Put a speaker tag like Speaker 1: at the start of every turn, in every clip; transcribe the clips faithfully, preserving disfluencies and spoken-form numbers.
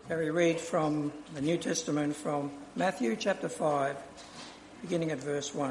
Speaker 1: Here we read from the New Testament from Matthew chapter five, beginning at verse one.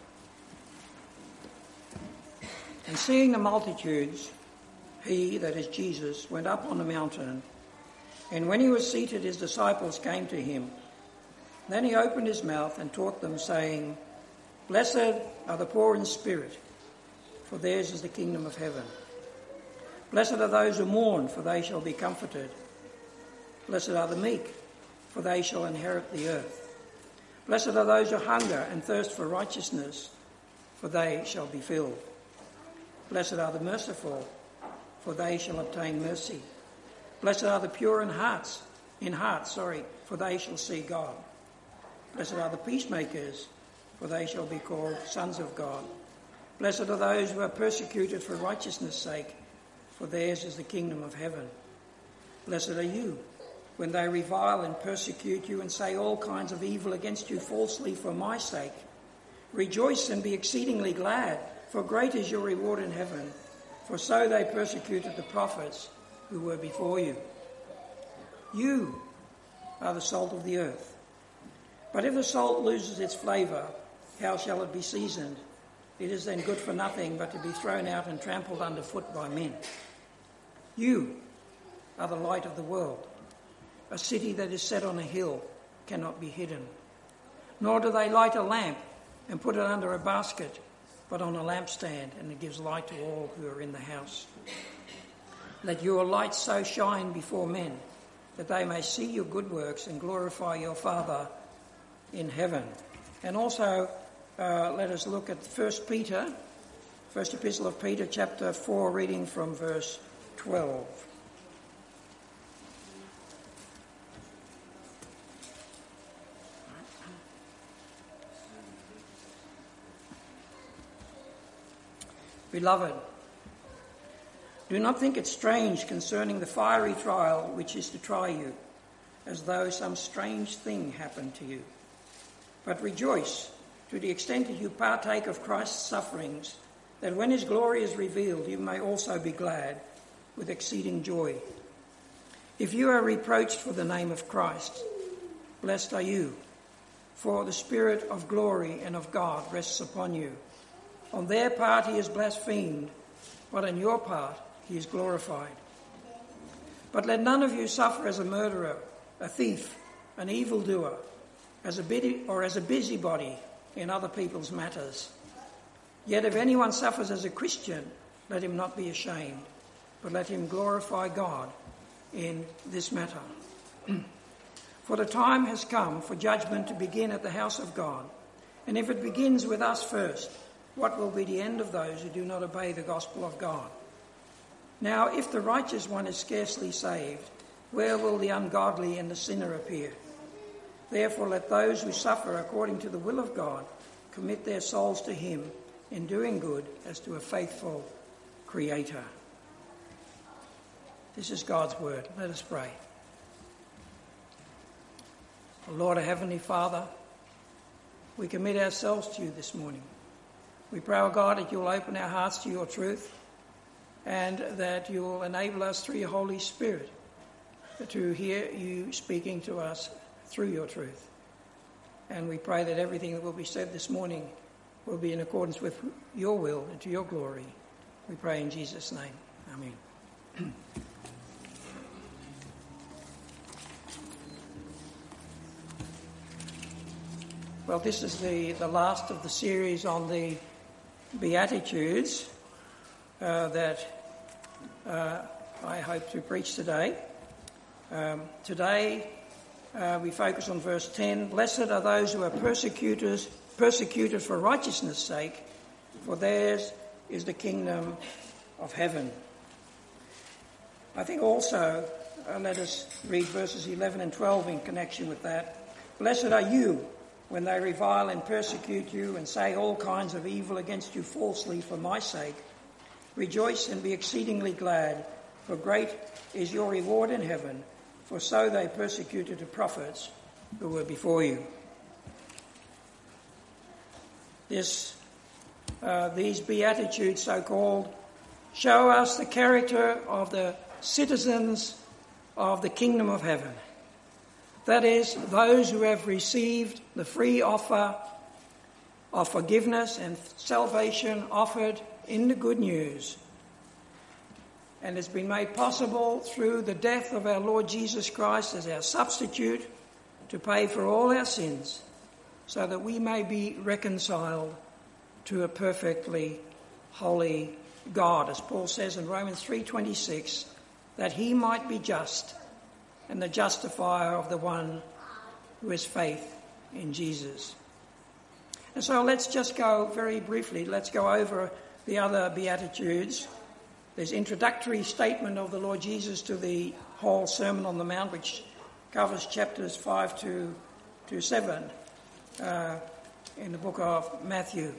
Speaker 1: And seeing the multitudes, he, that is Jesus, went up on the mountain, and when he was seated, his disciples came to him. Then he opened his mouth and taught them, saying, Blessed are the poor in spirit, for theirs is the kingdom of heaven. Blessed are those who mourn, for they shall be comforted. Blessed are the meek, for they shall inherit the earth. Blessed are those who hunger and thirst for righteousness, for they shall be filled. Blessed are the merciful, for they shall obtain mercy. Blessed are the pure in hearts, in heart, sorry, for they shall see God. Blessed are the peacemakers, for they shall be called sons of God. Blessed are those who are persecuted for righteousness' sake, for theirs is the kingdom of heaven. Blessed are you, when they revile and persecute you and say all kinds of evil against you falsely for my sake. Rejoice and be exceedingly glad, for great is your reward in heaven. For so they persecuted the prophets who were before you. You are the salt of the earth. But if the salt loses its flavour, how shall it be seasoned? It is then good for nothing but to be thrown out and trampled underfoot by men. You are the light of the world. A city that is set on a hill cannot be hidden. Nor do they light a lamp and put it under a basket, but on a lampstand, and it gives light to all who are in the house. Let your light so shine before men, that they may see your good works and glorify your Father in heaven. And also, uh, let us look at First Peter, First Epistle of Peter, chapter four, reading from verse twelve. Beloved, do not think it strange concerning the fiery trial which is to try you, as though some strange thing happened to you. But rejoice to the extent that you partake of Christ's sufferings, that when his glory is revealed, you may also be glad with exceeding joy. If you are reproached for the name of Christ, blessed are you, for the Spirit of glory and of God rests upon you. On their part he is blasphemed, but on your part he is glorified. But let none of you suffer as a murderer, a thief, an evildoer, as a biddy, or as a busybody in other people's matters. Yet if anyone suffers as a Christian, let him not be ashamed, but let him glorify God in this matter. For the time has come for judgment to begin at the house of God. And if it begins with us first, what will be the end of those who do not obey the gospel of God? Now, if the righteous one is scarcely saved, where will the ungodly and the sinner appear? Therefore, let those who suffer according to the will of God commit their souls to him in doing good as to a faithful Creator. This is God's word. Let us pray. O Lord, our Heavenly Father, we commit ourselves to you this morning. We pray, O God, that you'll open our hearts to your truth and that you'll enable us through your Holy Spirit to hear you speaking to us through your truth. And we pray that everything that will be said this morning will be in accordance with your will and to your glory. We pray in Jesus' name. Amen. Well, this is the, the last of the series on the Beatitudes uh, that uh, I hope to preach today. Um, today uh, we focus on verse ten. Blessed are those who are persecutors, persecuted for righteousness' sake, for theirs is the kingdom of heaven. I think also uh, let us read verses eleven and twelve in connection with that. Blessed are you when they revile and persecute you and say all kinds of evil against you falsely for my sake. Rejoice and be exceedingly glad, for great is your reward in heaven, for so they persecuted the prophets who were before you. This, uh, these Beatitudes, so-called, show us the character of the citizens of the kingdom of heaven. That is, those who have received the free offer of forgiveness and salvation offered in the good news, and it's been made possible through the death of our Lord Jesus Christ as our substitute to pay for all our sins, so that we may be reconciled to a perfectly holy God, as Paul says in Romans three twenty-six, that he might be just and the justifier of the one who has faith in Jesus. And so let's just go very briefly, let's go over the other Beatitudes. There's introductory statement of the Lord Jesus to the whole Sermon on the Mount, which covers chapters five to, to seven uh, in the book of Matthew.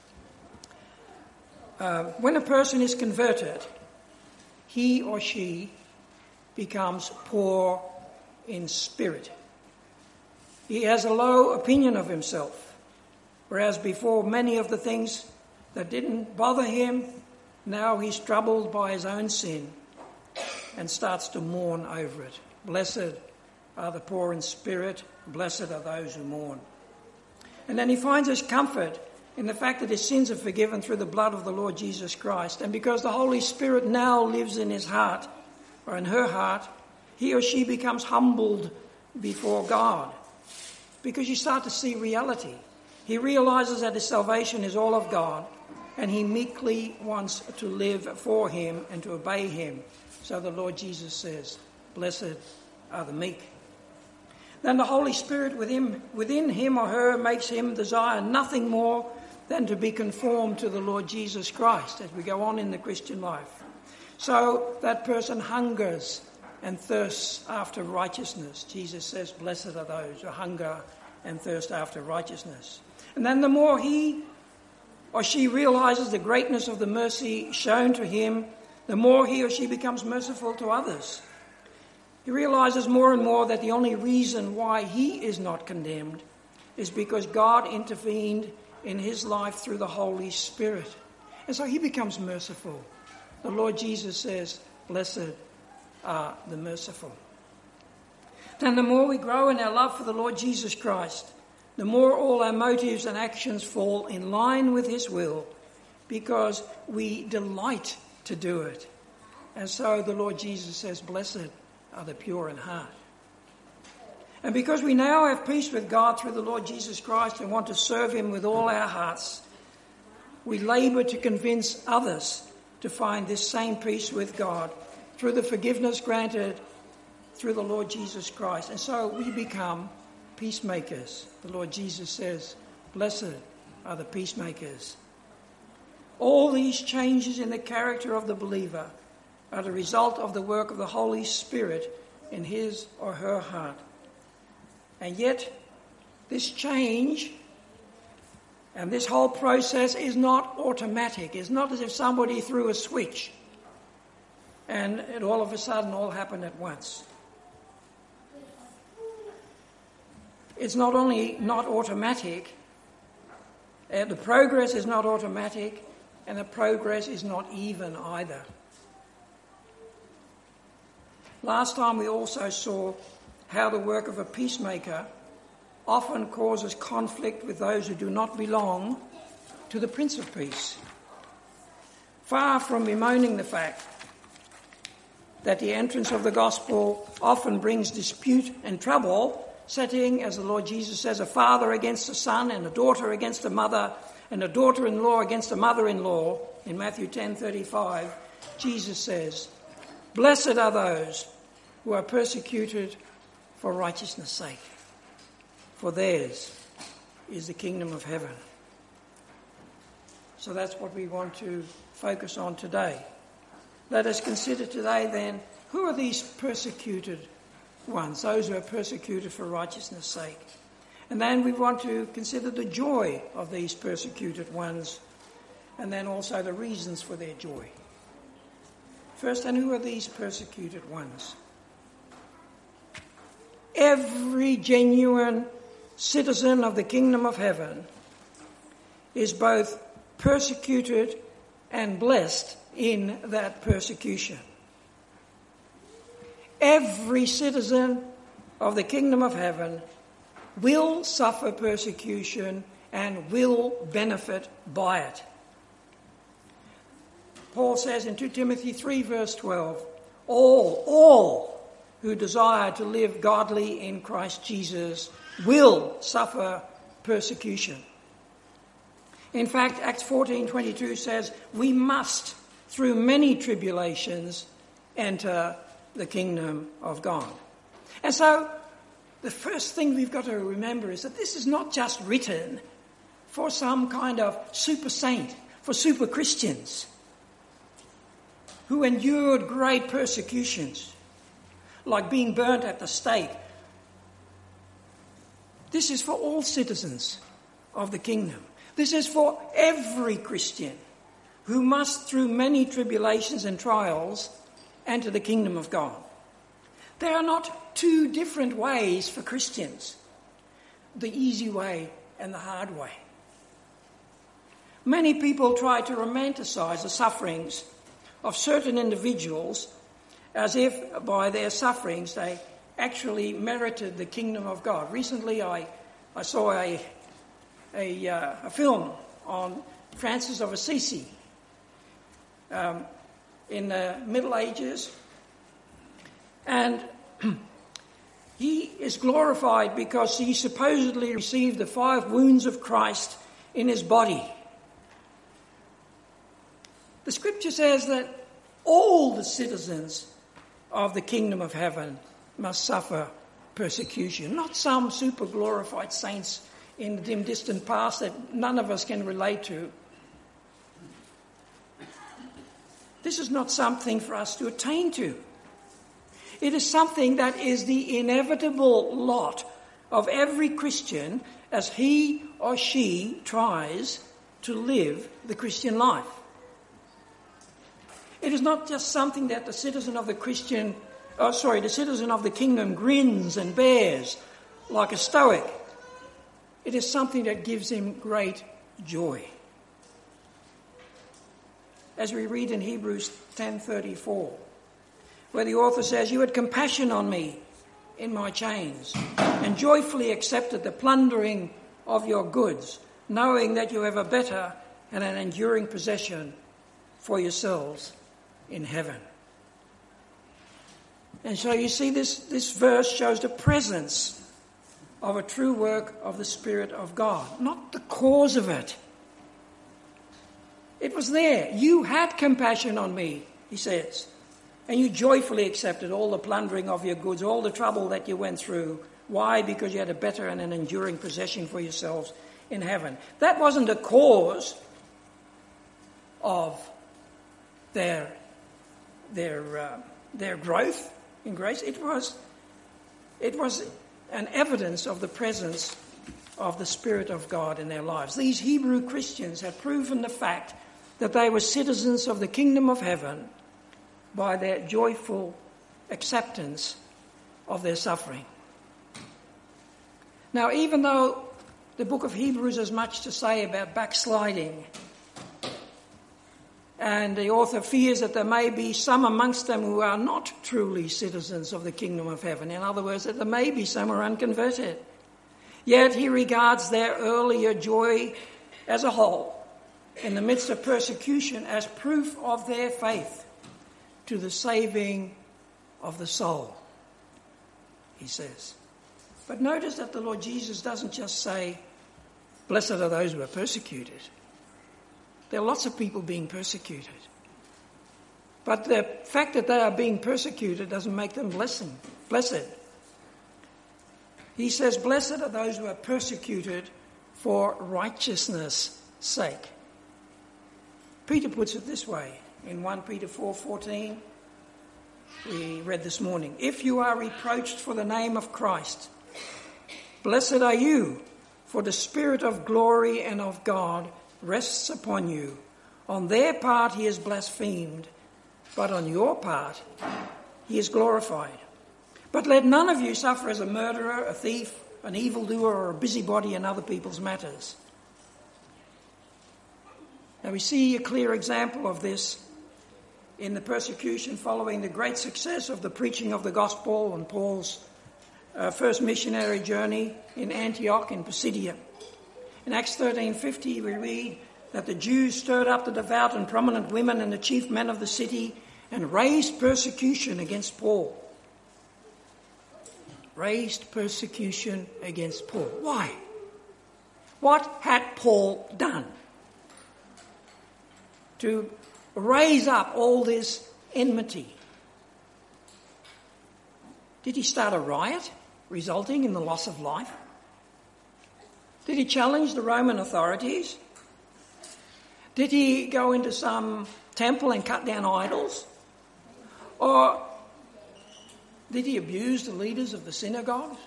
Speaker 1: Uh, when a person is converted, he or she becomes poor in spirit. He has a low opinion of himself, whereas before many of the things that didn't bother him, now he's troubled by his own sin and starts to mourn over it. Blessed are the poor in spirit, blessed are those who mourn. And then he finds his comfort in the fact that his sins are forgiven through the blood of the Lord Jesus Christ. And because the Holy Spirit now lives in his heart, or in her heart, he or she becomes humbled before God. Because you start to see reality. He realizes that his salvation is all of God, and he meekly wants to live for him and to obey him. So the Lord Jesus says, blessed are the meek. Then the Holy Spirit within, within him or her makes him desire nothing more than to be conformed to the Lord Jesus Christ as we go on in the Christian life. So that person hungers and thirsts after righteousness. Jesus says, blessed are those who hunger and thirst after righteousness. And then the more he or she realizes the greatness of the mercy shown to him, the more he or she becomes merciful to others. He realizes more and more that the only reason why he is not condemned is because God intervened in his life through the Holy Spirit. And so he becomes merciful. The Lord Jesus says, blessed are the merciful. Then the more we grow in our love for the Lord Jesus Christ, the more all our motives and actions fall in line with his will, because we delight to do it. And so the Lord Jesus says, blessed are the pure in heart. And because we now have peace with God through the Lord Jesus Christ and want to serve him with all our hearts, we labour to convince others to find this same peace with God through the forgiveness granted through the Lord Jesus Christ. And so we become peacemakers. The Lord Jesus says, blessed are the peacemakers. All these changes in the character of the believer are the result of the work of the Holy Spirit in his or her heart. And yet, this change and this whole process is not automatic. It's not as if somebody threw a switch and it all of a sudden all happened at once. It's not only not automatic, uh, the progress is not automatic, and the progress is not even either. Last time we also saw how the work of a peacemaker often causes conflict with those who do not belong to the Prince of Peace. Far from bemoaning the fact that the entrance of the gospel often brings dispute and trouble, setting, as the Lord Jesus says, a father against a son and a daughter against a mother and a daughter-in-law against a mother-in-law, in Matthew ten thirty-five, Jesus says, blessed are those who are persecuted for righteousness' sake, for theirs is the kingdom of heaven. So that's what we want to focus on today. Let us consider today then, who are these persecuted ones, those who are persecuted for righteousness' sake? And then we want to consider the joy of these persecuted ones, and then also the reasons for their joy. First, then, who are these persecuted ones? Every genuine citizen of the kingdom of heaven is both persecuted and blessed in that persecution. Every citizen of the kingdom of heaven will suffer persecution and will benefit by it. Paul says in Second Timothy three verse twelve, all, all who desire to live godly in Christ Jesus will suffer persecution. In fact, Acts fourteen twenty-two says we must, through many tribulations, enter the kingdom of God. And so the first thing we've got to remember is that this is not just written for some kind of super saint, for super Christians who endured great persecutions, like being burnt at the stake. This is for all citizens of the kingdom. This is for every Christian who must, through many tribulations and trials, enter the kingdom of God. There are not two different ways for Christians, the easy way and the hard way. Many people try to romanticize the sufferings of certain individuals as if by their sufferings they actually merited the kingdom of God. Recently I, I saw a, a, uh, a film on Francis of Assisi um, in the Middle Ages, and he is glorified because he supposedly received the five wounds of Christ in his body. The scripture says that all the citizens of the kingdom of heaven must suffer persecution, not some super glorified saints in the dim distant past that none of us can relate to. This is not something for us to attain to. It is something that is the inevitable lot of every Christian as he or she tries to live the Christian life. It is not just something that the citizen of the Christian, oh sorry, the citizen of the kingdom grins and bears like a stoic. It is something that gives him great joy. As we read in Hebrews ten thirty-four, where the author says, "You had compassion on me in my chains, and joyfully accepted the plundering of your goods, knowing that you have a better and an enduring possession for yourselves in heaven." And so you see this, this verse shows the presence of a true work of the Spirit of God, not the cause of it. It was there. You had compassion on me, he says, and you joyfully accepted all the plundering of your goods, all the trouble that you went through. Why? Because you had a better and an enduring possession for yourselves in heaven. That wasn't a cause of their their uh, their growth in grace. It was it was an evidence of the presence of the Spirit of God in their lives. These Hebrew Christians had proven the fact that they were citizens of the kingdom of heaven by their joyful acceptance of their suffering. Now, even though the book of Hebrews has much to say about backsliding, and the author fears that there may be some amongst them who are not truly citizens of the kingdom of heaven, in other words, that there may be some who are unconverted, yet he regards their earlier joy as a whole, in the midst of persecution, as proof of their faith to the saving of the soul, he says. But notice that the Lord Jesus doesn't just say, "Blessed are those who are persecuted." There are lots of people being persecuted. But the fact that they are being persecuted doesn't make them blessing, blessed. He says, "Blessed are those who are persecuted for righteousness' sake." Peter puts it this way in First Peter four fourteen. We read this morning, "If you are reproached for the name of Christ, blessed are you, for the Spirit of glory and of God rests upon you. On their part he is blasphemed, but on your part he is glorified. But let none of you suffer as a murderer, a thief, an evildoer, or a busybody in other people's matters." Now we see a clear example of this in the persecution following the great success of the preaching of the gospel and Paul's uh, first missionary journey in Antioch in Pisidia. In Acts thirteen fifty we read that the Jews stirred up the devout and prominent women and the chief men of the city and raised persecution against Paul. Raised persecution against Paul. Why? What had Paul done to raise up all this enmity? Did he start a riot resulting in the loss of life? Did he challenge the Roman authorities? Did he go into some temple and cut down idols? Or did he abuse the leaders of the synagogues?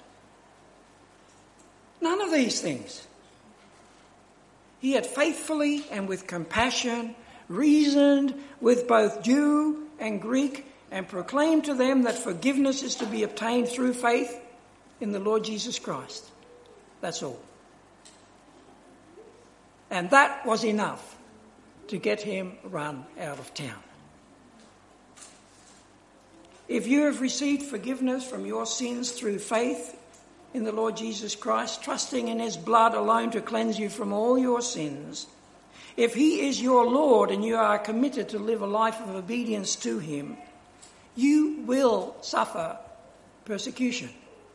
Speaker 1: None of these things. He had faithfully and with compassion reasoned with both Jew and Greek and proclaimed to them that forgiveness is to be obtained through faith in the Lord Jesus Christ. That's all. And that was enough to get him run out of town. If you have received forgiveness from your sins through faith in the Lord Jesus Christ, trusting in his blood alone to cleanse you from all your sins, if he is your Lord and you are committed to live a life of obedience to him, you will suffer persecution.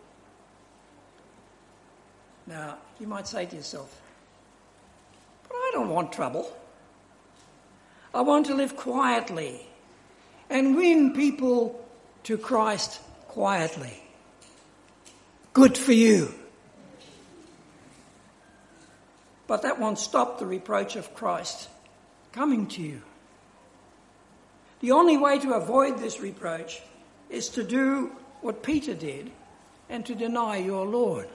Speaker 1: Now, you might say to yourself, but I don't want trouble. I want to live quietly and win people to Christ quietly. Good for you. But that won't stop the reproach of Christ coming to you. The only way to avoid this reproach is to do what Peter did and to deny your Lord.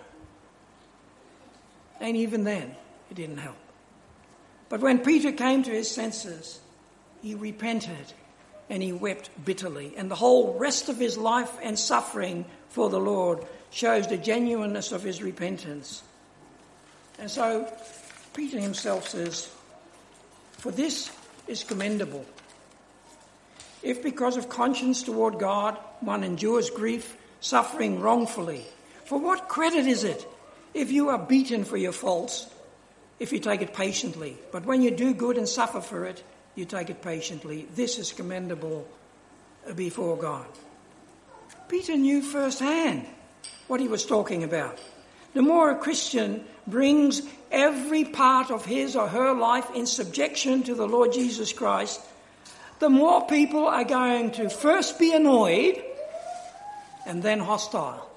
Speaker 1: And even then, it didn't help. But when Peter came to his senses, he repented and he wept bitterly. And the whole rest of his life and suffering for the Lord shows the genuineness of his repentance. And so Peter himself says, "For this is commendable. If because of conscience toward God one endures grief, suffering wrongfully, for what credit is it if you are beaten for your faults, if you take it patiently? But when you do good and suffer for it, you take it patiently. This is commendable before God." Peter knew firsthand what he was talking about. The more a Christian brings every part of his or her life in subjection to the Lord Jesus Christ, the more people are going to first be annoyed and then hostile.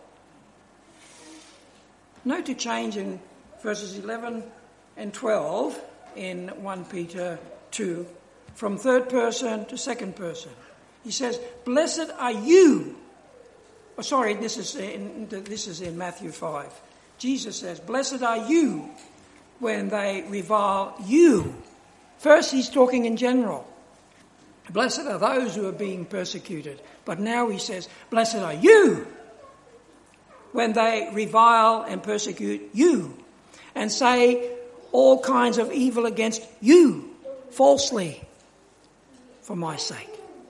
Speaker 1: Note a change in verses eleven and twelve in First Peter two, from third person to second person. He says, "Blessed are you." Oh, sorry, this is in, this is in Matthew five. Jesus says, "Blessed are you when they revile you." First, he's talking in general. Blessed are those who are being persecuted. But now he says, "Blessed are you when they revile and persecute you and say all kinds of evil against you falsely for my sake."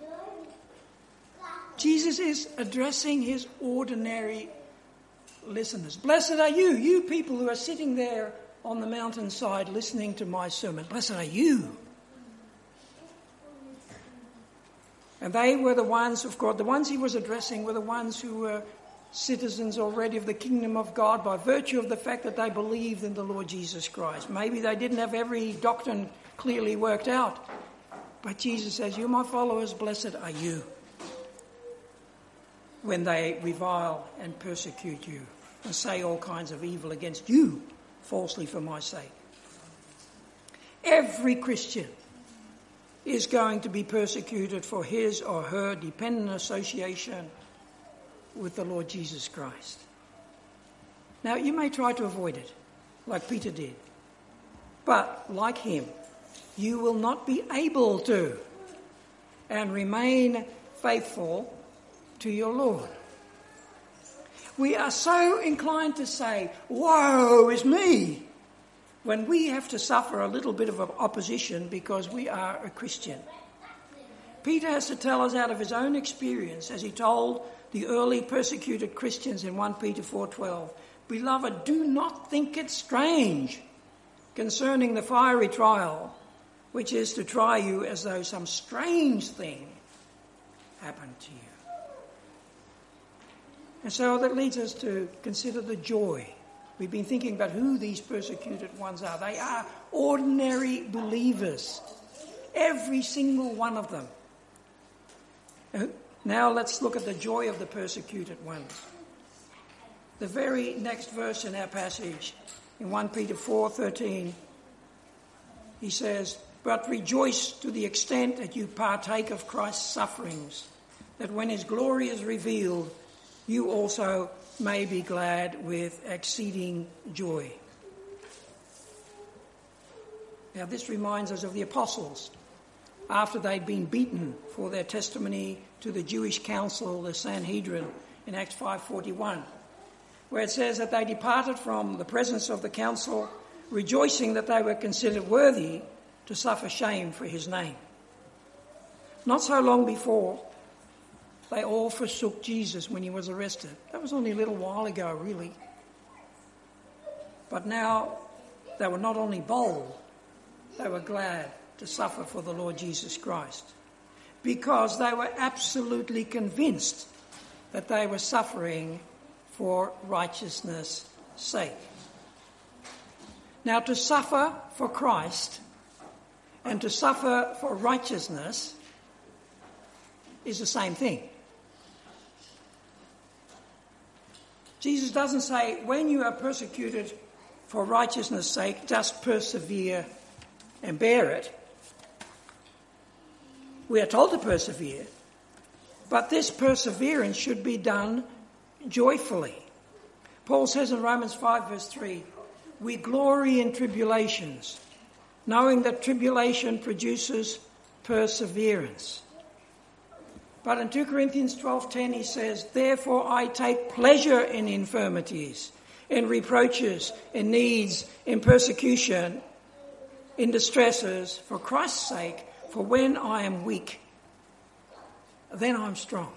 Speaker 1: Jesus is addressing his ordinary listeners. Blessed are you, you people who are sitting there on the mountainside listening to my sermon. Blessed are you. And they were the ones of God. The ones he was addressing were the ones who were citizens already of the kingdom of God by virtue of the fact that they believed in the Lord Jesus Christ. Maybe they didn't have every doctrine clearly worked out. But Jesus says, "You, my followers, blessed are you when they revile and persecute you and say all kinds of evil against you falsely for my sake." Every Christian is going to be persecuted for his or her dependent association with the Lord Jesus Christ. Now, you may try to avoid it, like Peter did. But, like him, you will not be able to, and remain faithful to your Lord. We are so inclined to say, "Woe is me," when we have to suffer a little bit of opposition because we are a Christian. Peter has to tell us out of his own experience, as he told the early persecuted Christians in First Peter four twelve. Beloved, do not think it strange concerning the fiery trial, which is to try you as though some strange thing happened to you. And so that leads us to consider the joy. We've been thinking about who these persecuted ones are. They are ordinary believers, every single one of them. Now let's look at the joy of the persecuted ones. The very next verse in our passage, in First Peter four thirteen, he says, "But rejoice to the extent that you partake of Christ's sufferings, that when his glory is revealed, you also may be glad with exceeding joy." Now this reminds us of the apostles after they'd been beaten for their testimony to the Jewish council, the Sanhedrin, in Acts five forty-one, where it says that they departed from the presence of the council, rejoicing that they were considered worthy to suffer shame for his name. Not so long before, they all forsook Jesus when he was arrested. That was only a little while ago, really. But now they were not only bold, they were glad to suffer for the Lord Jesus Christ, because they were absolutely convinced that they were suffering for righteousness' sake. Now, to suffer for Christ and to suffer for righteousness is the same thing. Jesus doesn't say, when you are persecuted for righteousness' sake, just persevere and bear it. We are told to persevere, but this perseverance should be done joyfully. Paul says in Romans five verse three, "We glory in tribulations, knowing that tribulation produces perseverance." But in Second Corinthians twelve ten he says, "Therefore I take pleasure in infirmities, in reproaches, in needs, in persecution, in distresses, for Christ's sake, for when I am weak, then I'm strong."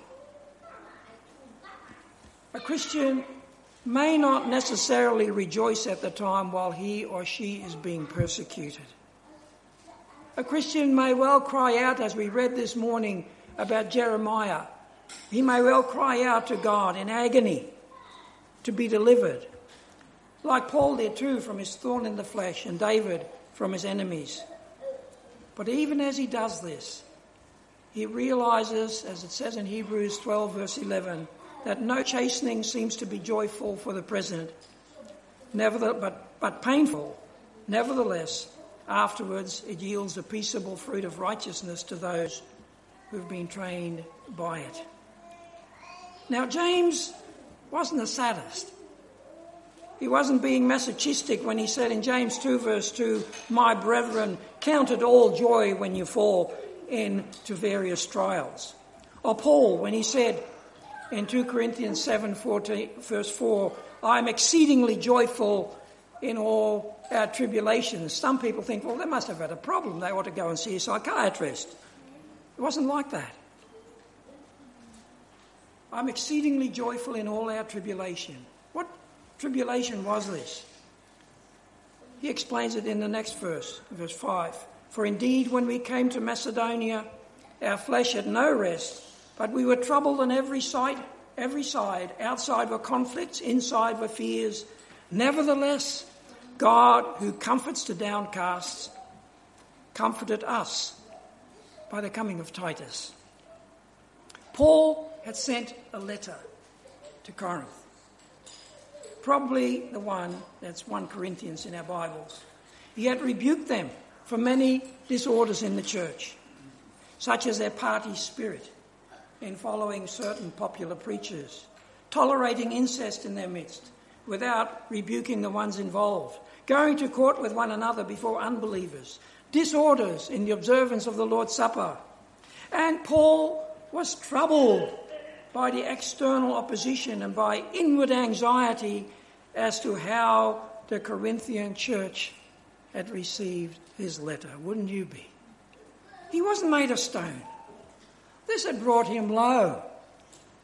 Speaker 1: A Christian may not necessarily rejoice at the time while he or she is being persecuted. A Christian may well cry out, as we read this morning about Jeremiah. He may well cry out to God in agony to be delivered, like Paul did too, from his thorn in the flesh, and David from his enemies. But even as he does this, he realizes, as it says in Hebrews twelve verse eleven, that no chastening seems to be joyful for the present, nevertheless, but, but painful. Nevertheless, afterwards it yields a peaceable fruit of righteousness to those who've been trained by it. Now, James wasn't a sadist. He wasn't being masochistic when he said in James two verse two, "My brethren, count it all joy when you fall into various trials." Or Paul when he said in Second Corinthians seven fourteen, verse four, "I am exceedingly joyful in all our tribulations." Some people think, well, they must have had a problem. They ought to go and see a psychiatrist. It wasn't like that. "I'm exceedingly joyful in all our tribulation." What tribulation was this? He explains it in the next verse, verse five. "For indeed, when we came to Macedonia, our flesh had no rest, but we were troubled on every side, every side. Outside were conflicts, inside were fears. Nevertheless, God, who comforts the downcast, comforted us by the coming of Titus." Paul had sent a letter to Corinth, probably the one that's First Corinthians in our Bibles. He had rebuked them for many disorders in the church, such as their party spirit in following certain popular preachers, tolerating incest in their midst without rebuking the ones involved, going to court with one another before unbelievers, disorders in the observance of the Lord's Supper. And Paul was troubled by the external opposition and by inward anxiety as to how the Corinthian church had received his letter. Wouldn't you be? He wasn't made of stone. This had brought him low.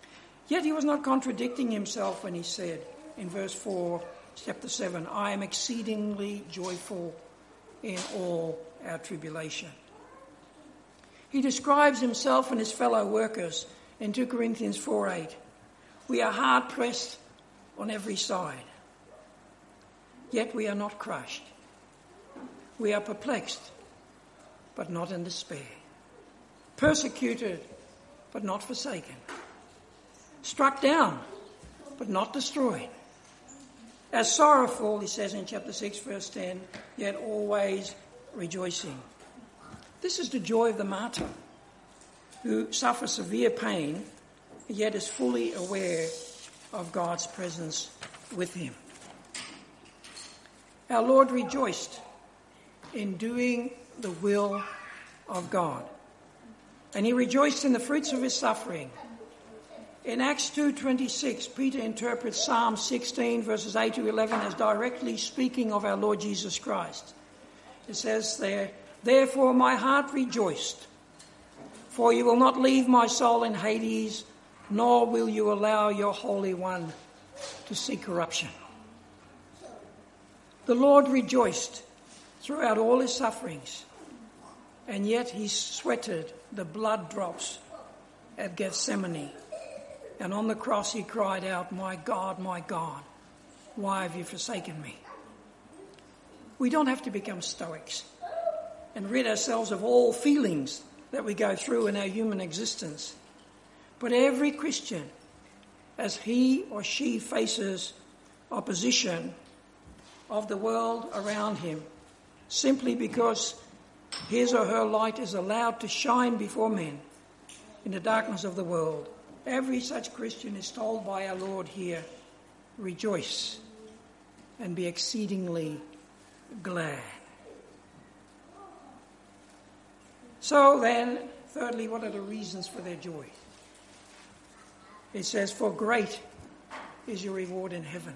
Speaker 1: Yet he was not contradicting himself when he said in verse four, chapter seven, I am exceedingly joyful in all our tribulation. He describes himself and his fellow workers in two Corinthians four eight. We are hard pressed on every side, yet we are not crushed. We are perplexed, but not in despair. Persecuted, but not forsaken. Struck down, but not destroyed. As sorrowful, he says in chapter six, verse ten, yet always rejoicing. This is the joy of the martyr, who suffers severe pain, yet is fully aware of God's presence with him. Our Lord rejoiced in doing the will of God, and he rejoiced in the fruits of his suffering. In Acts two twenty-six, Peter interprets Psalm sixteen, verses eight to eleven, as directly speaking of our Lord Jesus Christ. It says there, therefore my heart rejoiced, for you will not leave my soul in Hades, nor will you allow your Holy One to see corruption. The Lord rejoiced throughout all his sufferings, and yet he sweated the blood drops at Gethsemane. And on the cross he cried out, my God, my God, why have you forsaken me? We don't have to become Stoics and rid ourselves of all feelings that we go through in our human existence. But every Christian, as he or she faces opposition of the world around him, simply because his or her light is allowed to shine before men in the darkness of the world, every such Christian is told by our Lord here, rejoice and be exceedingly glad. So then, thirdly, what are the reasons for their joy? It says, for great is your reward in heaven.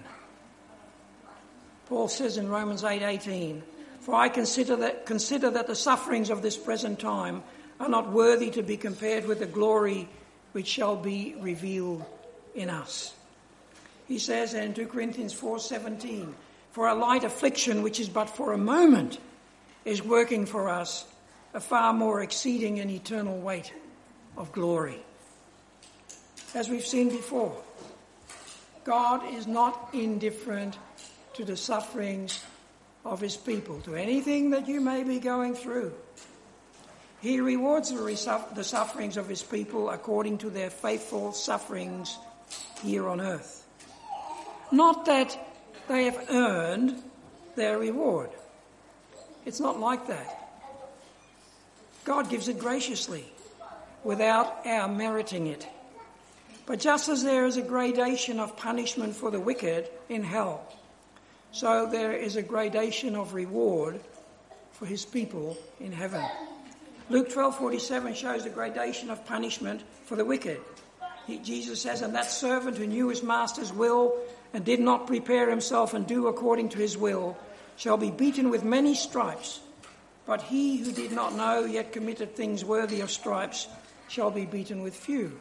Speaker 1: Paul says in Romans eight eighteen, for I consider that, consider that the sufferings of this present time are not worthy to be compared with the glory which shall be revealed in us. He says in two Corinthians four seventeen, for a light affliction which is but for a moment is working for us a far more exceeding and eternal weight of glory. As we've seen before, God is not indifferent to the sufferings of his people, to anything that you may be going through. He rewards the sufferings of his people according to their faithful sufferings here on earth. Not that they have earned their reward. It's not like that. God gives it graciously, without our meriting it. But just as there is a gradation of punishment for the wicked in hell, so there is a gradation of reward for his people in heaven. Luke twelve forty-seven shows the gradation of punishment for the wicked. He, Jesus says, and that servant who knew his master's will and did not prepare himself and do according to his will shall be beaten with many stripes. But he who did not know yet committed things worthy of stripes shall be beaten with few.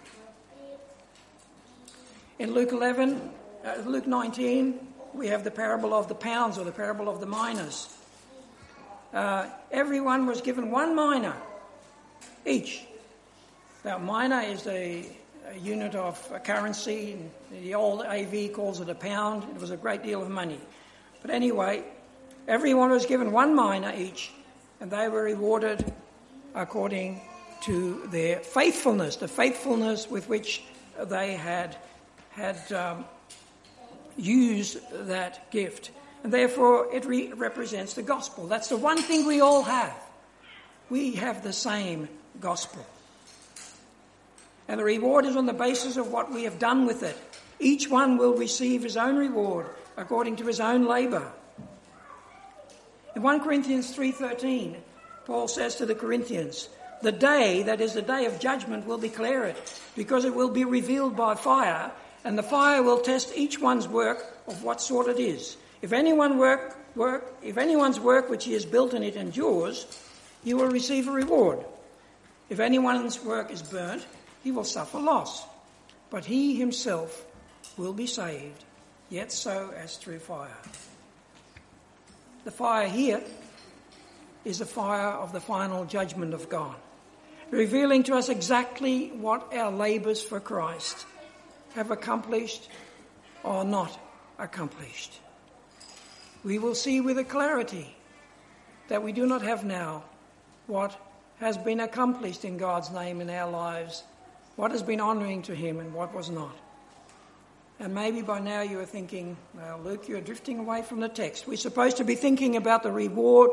Speaker 1: In Luke eleven, uh, Luke nineteen, we have the parable of the pounds, or the parable of the minas. Uh, everyone was given one mina each. Now, mina is a, a unit of a currency. The old A V calls it a pound. It was a great deal of money. But anyway, everyone was given one mina each, and they were rewarded according to their faithfulness, the faithfulness with which they had had um, used that gift. And therefore, it re- represents the gospel. That's the one thing we all have. We have the same gospel. And the reward is on the basis of what we have done with it. Each one will receive his own reward according to his own labour. In First Corinthians three thirteen, Paul says to the Corinthians, the day, that is the day of judgment, will declare it, because it will be revealed by fire, and the fire will test each one's work of what sort it is. If anyone work, work, if anyone's work which he has built in it endures, he will receive a reward. If anyone's work is burnt, he will suffer loss, but he himself will be saved, yet so as through fire. The fire here is the fire of the final judgment of God, revealing to us exactly what our labours for Christ have accomplished or not accomplished. We will see with a clarity that we do not have now what has been accomplished in God's name in our lives, what has been honouring to him and what was not. And maybe by now you are thinking, well, Luke, you're drifting away from the text. We're supposed to be thinking about the reward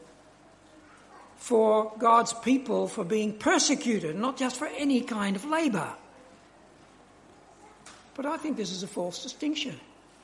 Speaker 1: for God's people for being persecuted, not just for any kind of labour. But I think this is a false distinction.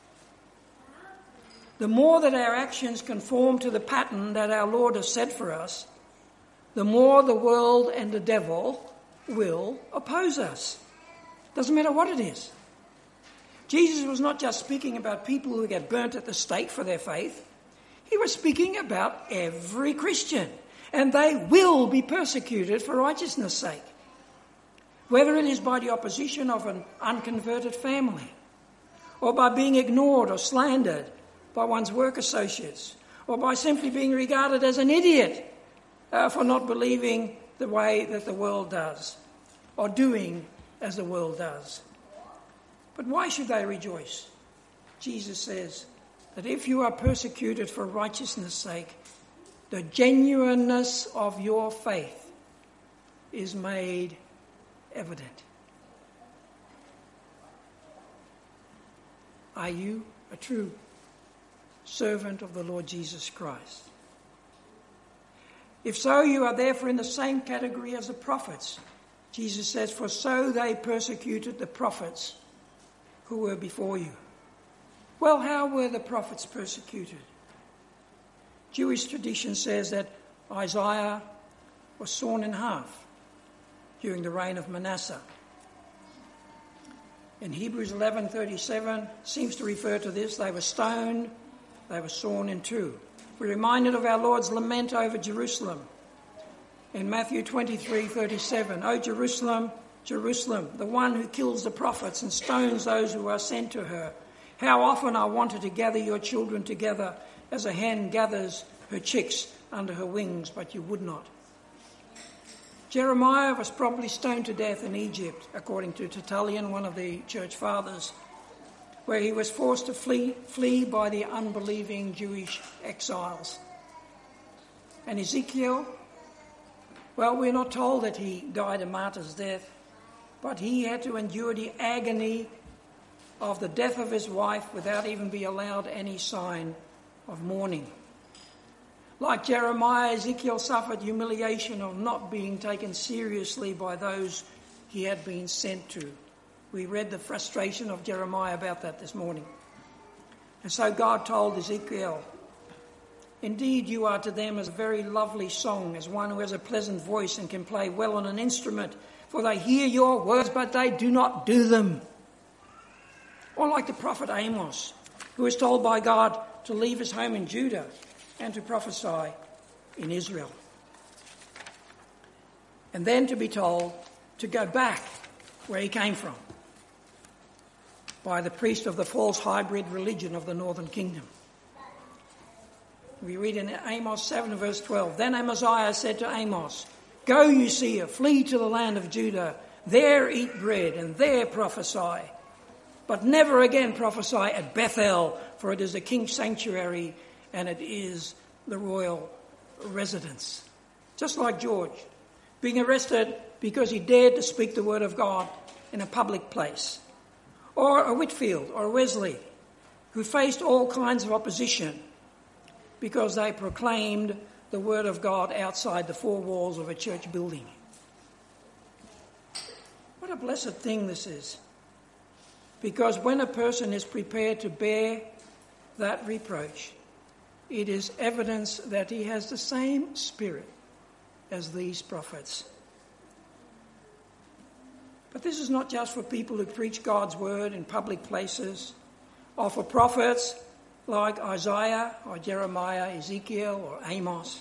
Speaker 1: The more that our actions conform to the pattern that our Lord has set for us, the more the world and the devil will oppose us. Doesn't matter what it is. Jesus was not just speaking about people who get burnt at the stake for their faith. He was speaking about every Christian, and they will be persecuted for righteousness' sake. Whether it is by the opposition of an unconverted family, or by being ignored or slandered by one's work associates, or by simply being regarded as an idiot uh, for not believing the way that the world does, or doing as the world does. But why should they rejoice? Jesus says that if you are persecuted for righteousness' sake, the genuineness of your faith is made evident. Are you a true servant of the Lord Jesus Christ? If so, you are therefore in the same category as the prophets. Jesus says, for so they persecuted the prophets who were before you. Well, how were the prophets persecuted? Jewish tradition says that Isaiah was sawn in half during the reign of Manasseh. In Hebrews eleven thirty-seven seems to refer to this. They were stoned, they were sawn in two. We're reminded of our Lord's lament over Jerusalem. In Matthew twenty-three thirty-seven, O Jerusalem, Jerusalem, the one who kills the prophets and stones those who are sent to her. How often I wanted to gather your children together as a hen gathers her chicks under her wings, but you would not. Jeremiah was probably stoned to death in Egypt, according to Tertullian, one of the church fathers, where he was forced to flee, flee by the unbelieving Jewish exiles. And Ezekiel, well, we're not told that he died a martyr's death, but he had to endure the agony of the death of his wife without even being allowed any sign of mourning. Like Jeremiah, Ezekiel suffered humiliation of not being taken seriously by those he had been sent to. We read the frustration of Jeremiah about that this morning. And so God told Ezekiel, indeed you are to them as a very lovely song, as one who has a pleasant voice and can play well on an instrument, for they hear your words, but they do not do them. Or like the prophet Amos, who was told by God to leave his home in Judah and to prophesy in Israel. And then to be told to go back where he came from by the priest of the false hybrid religion of the northern kingdom. We read in Amos seven verse twelve, Then Amaziah said to Amos, Go, you seer, flee to the land of Judah, there eat bread and there prophesy. But never again prophesy at Bethel, for it is the king's sanctuary and it is the royal residence. Just like George, being arrested because he dared to speak the word of God in a public place. Or a Whitfield or a Wesley, who faced all kinds of opposition because they proclaimed the word of God outside the four walls of a church building. What a blessed thing this is. Because when a person is prepared to bear that reproach, it is evidence that he has the same spirit as these prophets. But this is not just for people who preach God's word in public places, or for prophets like Isaiah or Jeremiah, Ezekiel or Amos.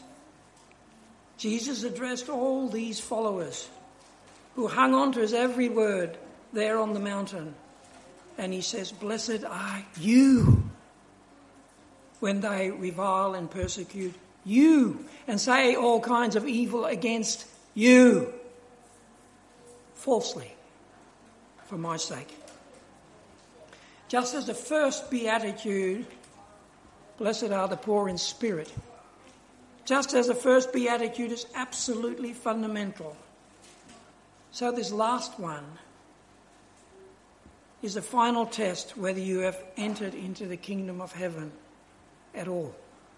Speaker 1: Jesus addressed all these followers who hung on to his every word there on the mountain. And he says, blessed are you when they revile and persecute you and say all kinds of evil against you falsely for my sake. Just as the first beatitude, blessed are the poor in spirit, just as the first beatitude is absolutely fundamental, so this last one is the final test whether you have entered into the kingdom of heaven at all.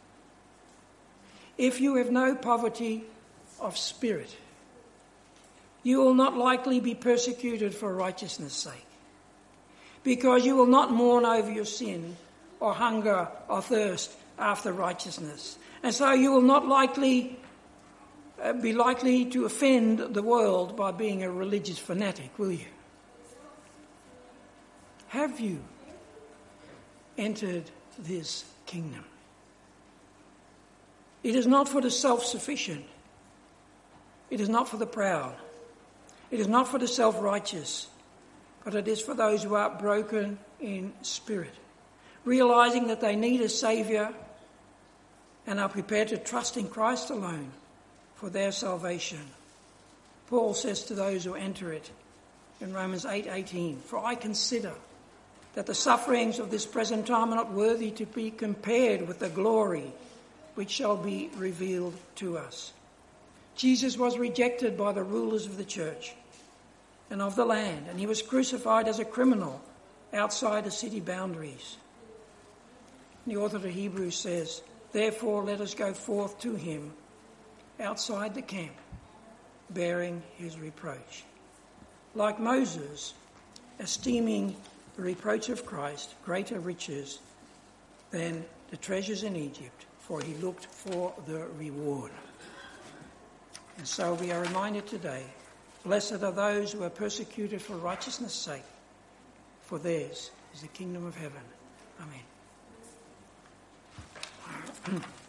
Speaker 1: If you have no poverty of spirit, you will not likely be persecuted for righteousness' sake, because you will not mourn over your sin or hunger or thirst after righteousness. And so you will not likely uh, be likely to offend the world by being a religious fanatic, will you? Have you entered this kingdom? It is not for the self-sufficient. It is not for the proud. It is not for the self-righteous, but it is for those who are broken in spirit, realizing that they need a Saviour and are prepared to trust in Christ alone for their salvation. Paul says to those who enter it in Romans eight eighteen, for I consider that the sufferings of this present time are not worthy to be compared with the glory which shall be revealed to us. Jesus was rejected by the rulers of the church and of the land, and he was crucified as a criminal outside the city boundaries. The author of Hebrews says, therefore let us go forth to him outside the camp, bearing his reproach. Like Moses, esteeming the reproach of Christ greater riches than the treasures in Egypt, for he looked for the reward. And so we are reminded today, blessed are those who are persecuted for righteousness' sake, for theirs is the kingdom of heaven. Amen.